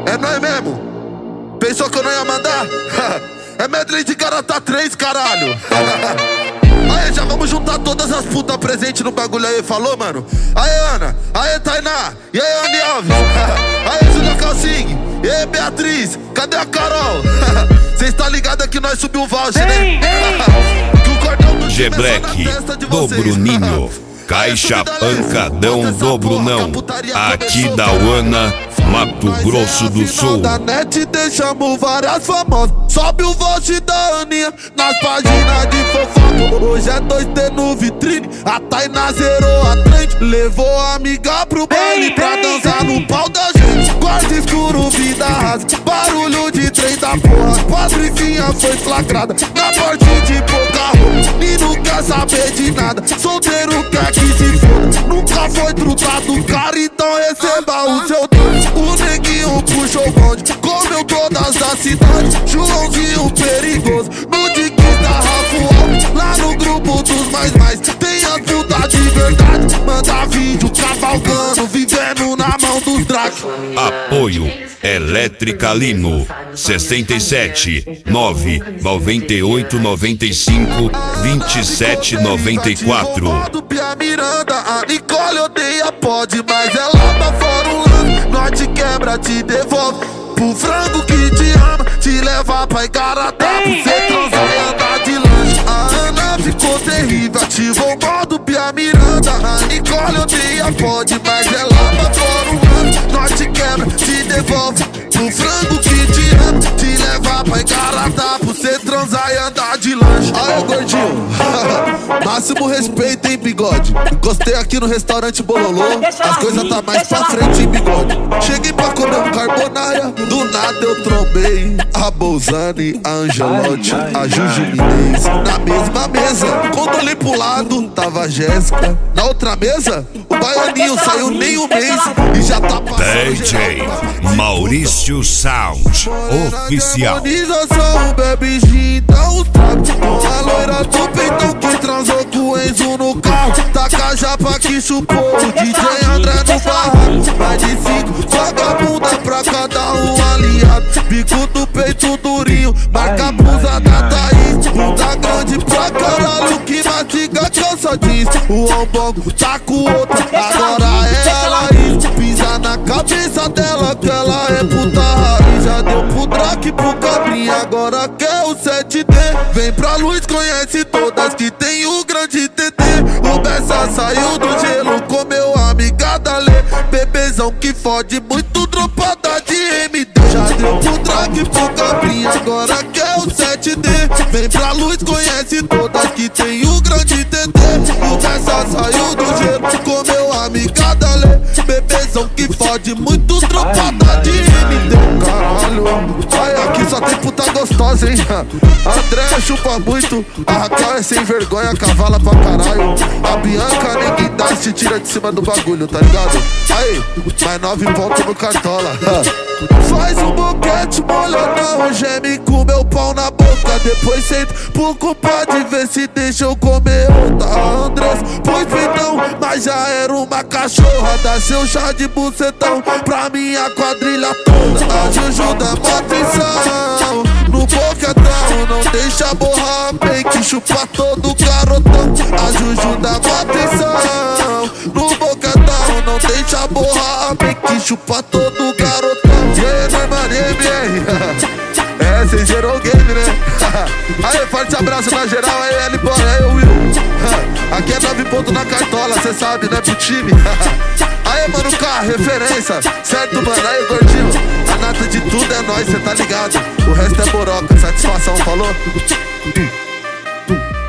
É nóis mesmo? Pensou que eu não ia mandar? É medley de Garota 3, caralho. Aê, já vamos juntar todas as putas presentes no bagulho aí, falou, mano? Aê, Ana, aê, Tainá, e aí, Andy Alves. Aê, Julia Calcing, e aí, Beatriz, cadê a Carol? Cês tá ligado que nós subiu o voucher, né? Que o cordão do G-Black, do Bruninho, Caixa Pancadão do Brunão, aqui da Uana, Mato Grosso do Sul. Da net deixamos várias famosas. Sobe o voucher da Aninha nas páginas de fofoca. Hoje é 2T no vitrine. A Tainá zerou a trend. Levou a amiga pro baile pra dançar no pau da gente. Quarto escuro, vida rasa, barulho de trem da porra. Patricinha foi flagrada na porte de pouca roupa. Nino quer saber de nada, solteiro quer que se foda. Nunca foi trutado, cara, então receba o seu doce. O neguinho puxou o bonde, comeu todas as cidades. Joãozinho perigoso, no Dicks da Rafael. Lá no grupo dos mais, tem as putas de verdade. Manda vídeo cavalgando, vivendo na mão dos dragos. Apoio Elétrica Lino 67 9 98 95 27 94. Do Pia Miranda, a Nicole odeia pode, mas ela tá fora um lance. Norte quebra, te devolve pro frango que te ama, te leva pra Igaratá, pra cê transar e andar de lanche. A Ana ficou terrível, ativou o modo Pia Miranda. A Nicole odeia pode, mas ela tá fora um lance. Norte quebra, te devolve pro frango que te ama, te leva pra Igaratá, pra cê transar e andar de lanche. Aê, gordinho, máximo respeito, hein, bigode. Encostei aqui no restaurante Bololô, as coisas tá mais pra frente, hein, bigode. Cheguei pra comer um carbonara, do nada eu trombei a Bolzani, a Angelotti, a Juju Inês na mesma mesa. Quando olhei pro lado, tava a Jéssica. Na outra mesa, o baianinho saiu nem um mês e já tá passando DJ Maurício Sound Oficial. Harmonização, bebe gin, dá uns trapos. Com a loira do peitão que transou com o Enzo no carro. Taca a japa que chupou o DJ André no barraco. Mais de 5 vagabunda pra cada um aliado. Bico do peito durinho, marca a blusa da Thaís. Bunda grande pra caralho que mastiga calça jeans. O ombongo tá com outra, agora é ela isso. Pisa na cabeça dela que ela é puta raiz. Já deu pro Drake, pro Cabrinha, agora quer o 7D. Vem pra luz, conhece todas que tem o grande TT. O Bessa saiu do gelo, comeu a amiga da Lê. Bebezão que fode muito, dropada de MD. Já deu pro Drake, pro Cabrinha, agora quer o 7D. Vem pra luz, conhece todas que tem o grande TT. O Bessa saiu do gelo, comeu a amiga da Lê. Bebezão que fode muito, dropada de MD. Caralho, ai, aqui só tem puta gostosa, hein? André chupa muito, a Raquel é sem vergonha, cavala pra caralho. A Bianca ninguém dá, se tira de cima do bagulho, tá ligado? Aí, mais 9 pontos no cartola. Faz um boquete molhadão, geme com meu pau na boca. Depois senta pro compadre ver se deixa eu comer outra. Andrés, pois então, mas já era uma cachorra. Dá seu chá de bucetão pra minha quadrilha toda. A Juju dá mó atenção no boquetão, não deixa borrar, bem que chupa todo garotão. A Juju dá mó atenção no boquetão, não deixa borrar, bem que chupa todo garotão. E aí, Norman, MR, é, cê gerou o game, né? Aí, forte abraço na geral, aí, L-Boy, aí, Will. Aqui é 9 pontos na cartola, cê sabe, né, pro time. Aí, mano, K, referência, certo, mano? Aí, gordinho, a nata de tudo é nóis, cê tá ligado. O resto é boroca, satisfação, falou?